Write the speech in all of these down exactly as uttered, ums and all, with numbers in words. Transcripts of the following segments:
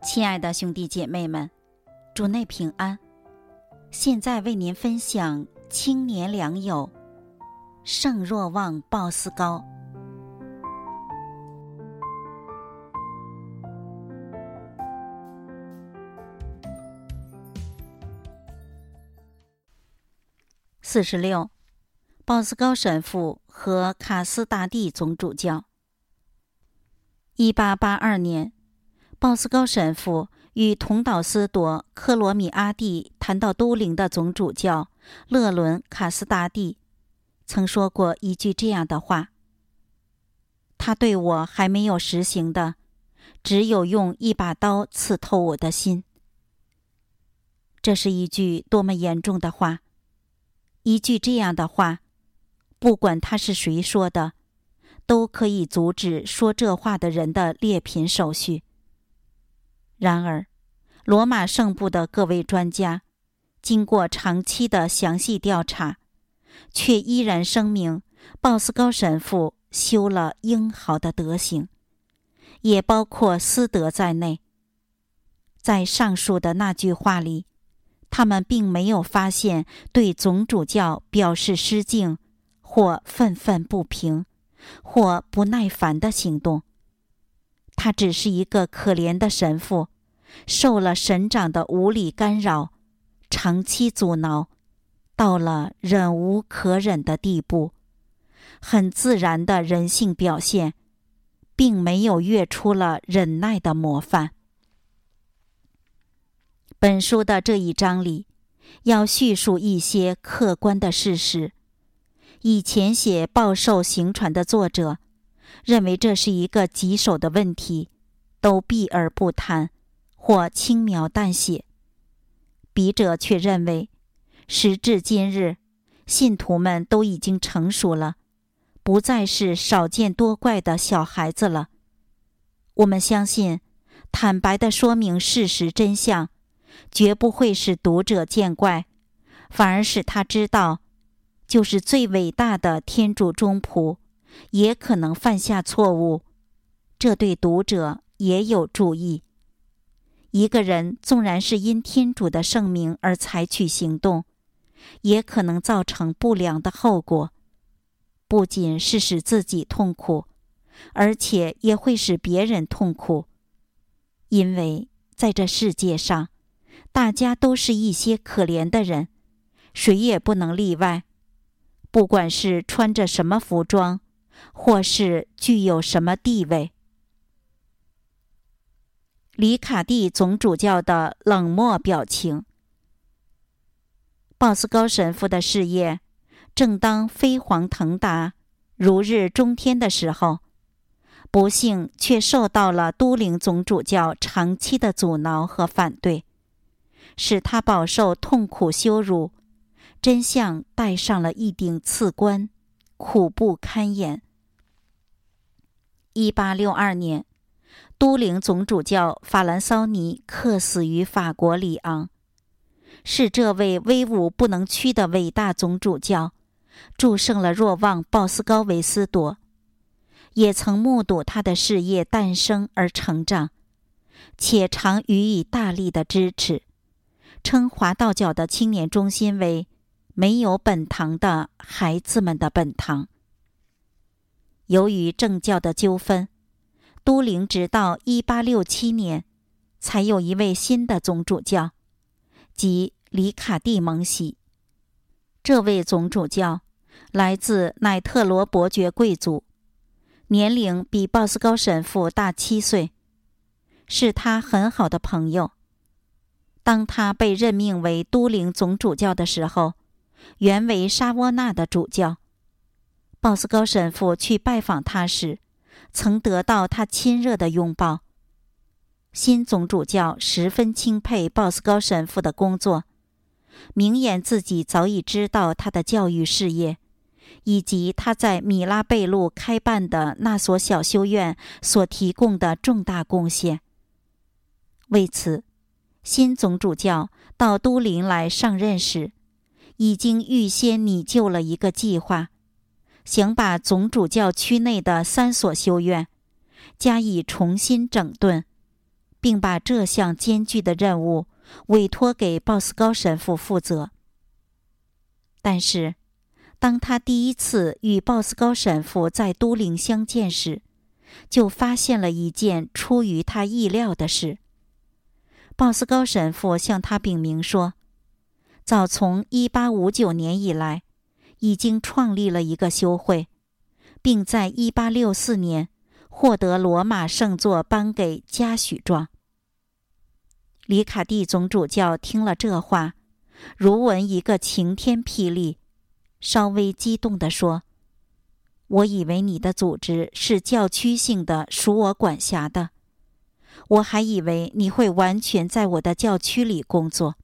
亲爱的兄弟姐妹们，主内平安。现在为您分享青年良友圣若望鲍斯高。四十六，鲍斯高神父和卡斯大帝总主教。一八八二年，鲍斯高神父与同岛斯朵科罗米阿蒂谈到都灵的总主教勒伦卡斯大帝，曾说过一句这样的话：他对我还没有实行的，只有用一把刀刺透我的心。这是一句多么严重的话！一句这样的话，不管他是谁说的，都可以阻止说这话的人的劣品手续。然而，罗马圣部的各位专家经过长期的详细调查，却依然声明鲍斯高神父修了英豪的德行，也包括私德在内。在上述的那句话里，他们并没有发现对总主教表示失敬或愤愤不平或不耐烦的行动。他只是一个可怜的神父，受了神长的无理干扰，长期阻挠，到了忍无可忍的地步，很自然的人性表现，并没有跃出了忍耐的模范。本书的这一章里，要叙述一些客观的事实。以前写报寿行传的作者认为这是一个棘手的问题，都避而不谈或轻描淡写。笔者却认为，时至今日，信徒们都已经成熟了，不再是少见多怪的小孩子了。我们相信，坦白地说明事实真相，绝不会使读者见怪，反而使他知道，就是最伟大的天主忠仆也可能犯下错误，这对读者也有助益。一个人纵然是因天主的圣名而采取行动，也可能造成不良的后果，不仅是使自己痛苦，而且也会使别人痛苦。因为在这世界上，大家都是一些可怜的人，谁也不能例外。不管是穿着什么服装，或是具有什么地位。里卡蒂总主教的冷漠表情。鲍斯高神父的事业正当飞黄腾达、如日中天的时候，不幸却受到了都灵总主教长期的阻挠和反对，使他饱受痛苦羞辱，真相戴上了一顶刺冠，苦不堪言。一八六二年，都灵总主教法兰骚尼客死于法国里昂，是这位威武不能屈的伟大总主教祝圣了若望鲍斯高维斯铎，也曾目睹他的事业诞生而成长，且常予以大力的支持，称华道教的青年中心为没有本堂的孩子们的本堂。由于政教的纠纷，都灵直到一八六七年才有一位新的总主教，即里卡蒂蒙喜。这位总主教来自乃特罗伯爵贵族，年龄比鲍斯高神父大七岁，是他很好的朋友。当他被任命为都灵总主教的时候，原为沙沃纳的主教。鲍斯高神父去拜访他时，曾得到他亲热的拥抱。新总主教十分钦佩鲍斯高神父的工作，明言自己早已知道他的教育事业，以及他在米拉贝路开办的那所小修院所提供的重大贡献。为此，新总主教到都灵来上任时，已经预先拟就了一个计划，想把总主教区内的三所修院加以重新整顿， 并把这项艰巨的任务委托给鲍斯高神父负责。但是，当他第一次与鲍斯高神父在都灵相见时，就发现了一件出于他意料的事。鲍斯高神父向他禀明说，早从一八五九年以来，已经创立了一个修会，并在一八六四年获得罗马圣座颁给嘉许状。里卡蒂总主教听了这话，如闻一个晴天霹雳，稍微激动地说，我以为你的组织是教区性的，属我管辖的，我还以为你会完全在我的教区里工作。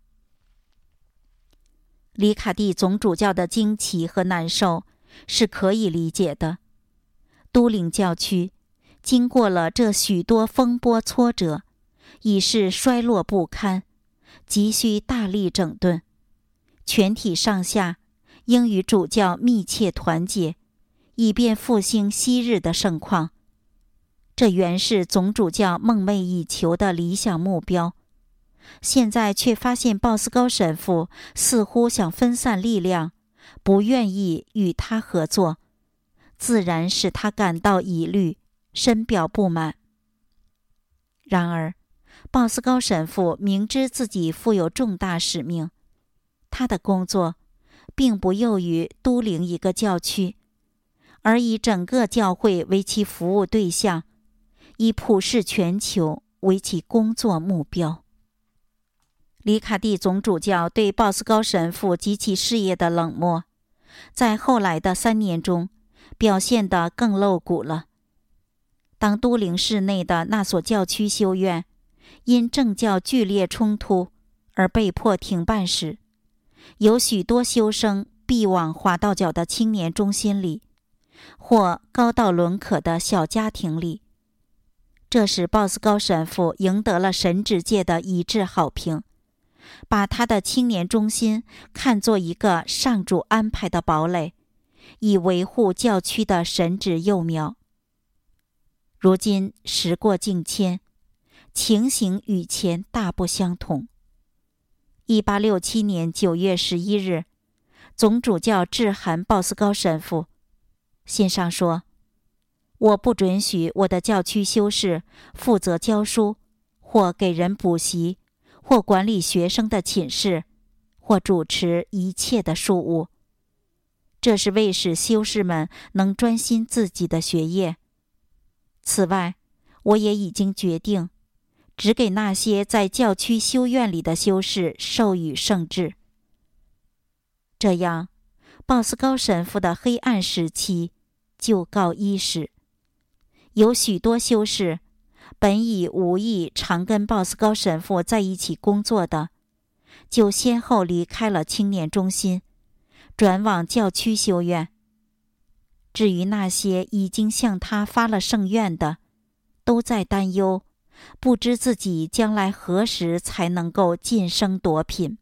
里卡蒂总主教的惊奇和难受是可以理解的。都灵教区经过了这许多风波挫折，已是衰落不堪，急需大力整顿。全体上下应与主教密切团结，以便复兴昔日的盛况。这原是总主教梦寐以求的理想目标，现在却发现鲍斯高神父似乎想分散力量，不愿意与他合作，自然使他感到疑虑，深表不满。然而，鲍斯高神父明知自己负有重大使命，他的工作并不囿于都灵一个教区，而以整个教会为其服务对象，以普世全球为其工作目标。里卡蒂总主教对鲍斯高神父及其事业的冷漠，在后来的三年中表现得更露骨了。当都灵市内的那所教区修院因政教剧烈冲突而被迫停办时，有许多修生避往华道角的青年中心里，或高到伦可的小家庭里。这使鲍斯高神父赢得了神职界的一致好评，把他的青年中心看作一个上主安排的堡垒，以维护教区的神职幼苗。如今时过境迁，情形与前大不相同。一八六七年九月十一日，总主教致函鲍斯高神父，信上说，我不准许我的教区修士负责教书，或给人补习，或管理学生的寝室，或主持一切的事务。这是为使修士们能专心自己的学业。此外，我也已经决定，只给那些在教区修院里的修士授予圣制。这样，鲍斯高神父的黑暗时期就告伊始。有许多修士本已无意常跟鲍斯高神父在一起工作的，就先后离开了青年中心，转往教区修院。至于那些已经向他发了圣愿的，都在担忧，不知自己将来何时才能够晋升夺品。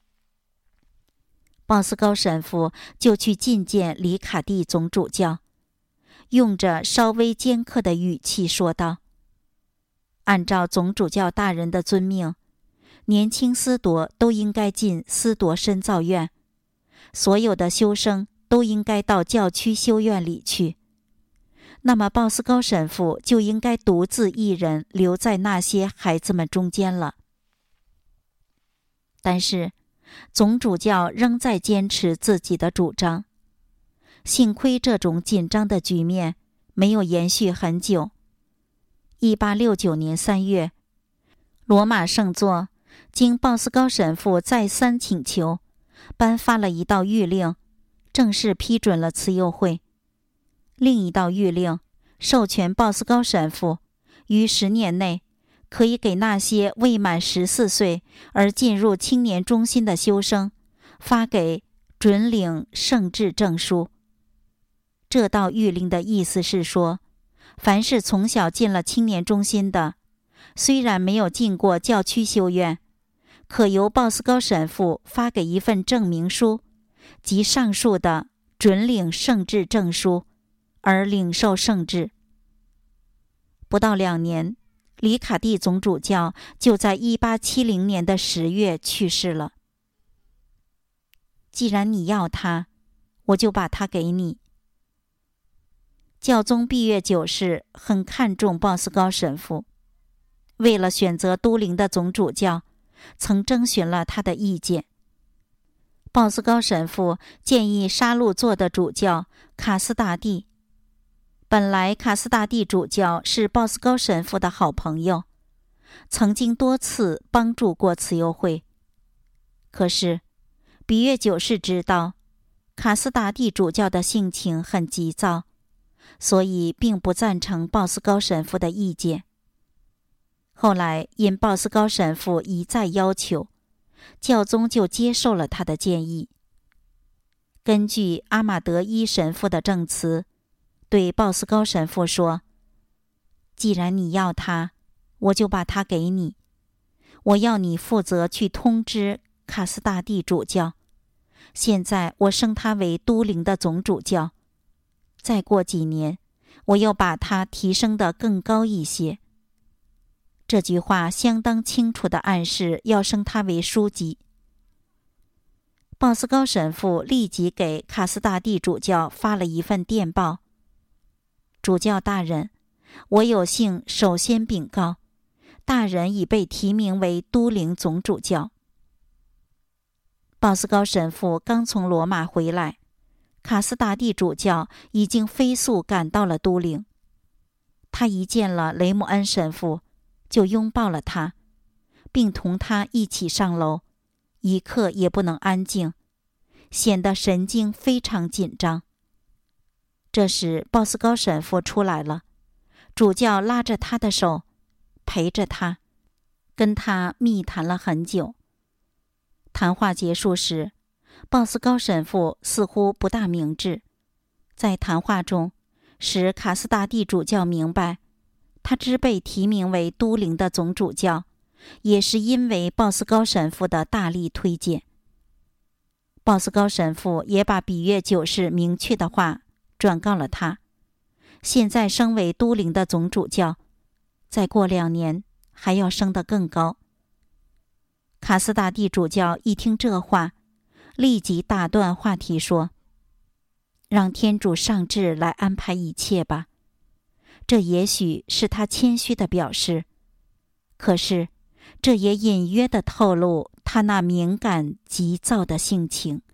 鲍斯高神父就去觐见里卡蒂总主教，用着稍微尖刻的语气说道，按照总主教大人的遵命，年轻司铎都应该进司铎深造院，所有的修生都应该到教区修院里去。那么鲍斯高神父就应该独自一人留在那些孩子们中间了。但是总主教仍在坚持自己的主张。幸亏这种紧张的局面没有延续很久。一八六九年三月，罗马圣座经鲍斯高神父再三请求，颁发了一道谕令，正式批准了慈幼会。另一道谕令授权鲍斯高神父于十年内可以给那些未满十四岁而进入青年中心的修生发给准领圣制证书。这道谕令的意思是说，凡是从小进了青年中心的，虽然没有进过教区修院，可由鲍斯高神父发给一份证明书，即上述的准领圣制证书，而领受圣制。不到两年， 里卡蒂总主教就在一八七零年的十月去世了。既然你要他，我就把他给你。教宗闭月九世很看重鲍斯高神父，为了选择都灵的总主教，曾征询了他的意见。鲍斯高神父建议沙鹿座的主教卡斯大帝。本来卡斯大帝主教是鲍斯高神父的好朋友，曾经多次帮助过慈幼会。可是比约九世知道卡斯达蒂主教的性情很急躁，所以并不赞成鲍斯高神父的意见。后来因鲍斯高神父一再要求，教宗就接受了他的建议。根据阿马德伊神父的证词，对鲍斯高神父说：既然你要他，我就把他给你。我要你负责去通知卡斯大帝主教，现在我升他为都灵的总主教，再过几年，我又把他提升得更高一些。这句话相当清楚地暗示要升他为书记。鲍斯高神父立即给卡斯大帝主教发了一份电报：主教大人，我有幸首先禀告，大人已被提名为都灵总主教。鲍斯高神父刚从罗马回来，卡斯达蒂主教已经飞速赶到了都灵。他一见了雷姆恩神父，就拥抱了他，并同他一起上楼，一刻也不能安静，显得神经非常紧张。这时鲍斯高神父出来了，主教拉着他的手，陪着他，跟他密谈了很久。谈话结束时，鲍斯高神父似乎不大明智，在谈话中使卡斯大帝主教明白，他之被提名为都灵的总主教，也是因为鲍斯高神父的大力推荐。鲍斯高神父也把比约九世明确的话转告了他，现在升为都灵的总主教，再过两年还要升得更高。卡斯大帝主教一听这话，立即打断话题说：让天主上智来安排一切吧。这也许是他谦虚的表示，可是这也隐约地透露他那敏感急躁的性情。